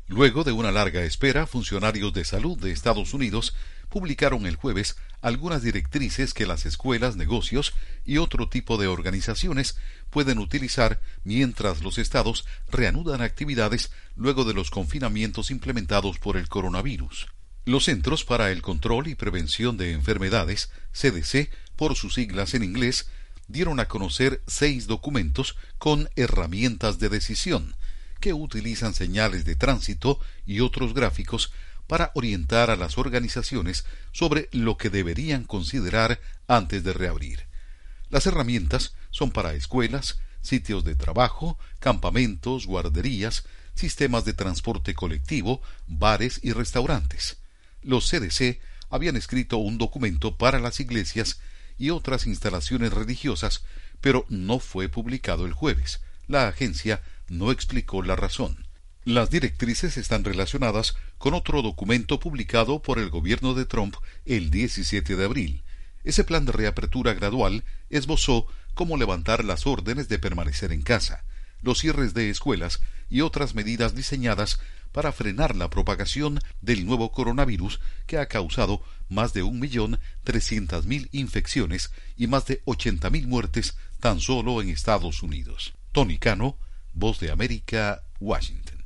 Luego de una larga espera, funcionarios de salud de Estados Unidos publicaron el jueves algunas directrices que las escuelas, negocios y otro tipo de organizaciones pueden utilizar mientras los estados reanudan actividades luego de los confinamientos implementados por el coronavirus. Los Centros para el Control y Prevención de Enfermedades, CDC, por sus siglas en inglés, dieron a conocer 6 documentos con herramientas de decisión, que utilizan señales de tránsito y otros gráficos para orientar a las organizaciones sobre lo que deberían considerar antes de reabrir. Las herramientas son para escuelas, sitios de trabajo, campamentos, guarderías, sistemas de transporte colectivo, bares y restaurantes. Los CDC habían escrito un documento para las iglesias y otras instalaciones religiosas, pero no fue publicado el jueves. La agencia no explicó la razón. Las directrices están relacionadas con otro documento publicado por el gobierno de Trump el 17 de abril. Ese plan de reapertura gradual esbozó cómo levantar las órdenes de permanecer en casa, los cierres de escuelas y otras medidas diseñadas para frenar la propagación del nuevo coronavirus que ha causado más de 1.300.000 infecciones y más de 80.000 muertes tan solo en Estados Unidos. Tony Cano, Voz de América, Washington.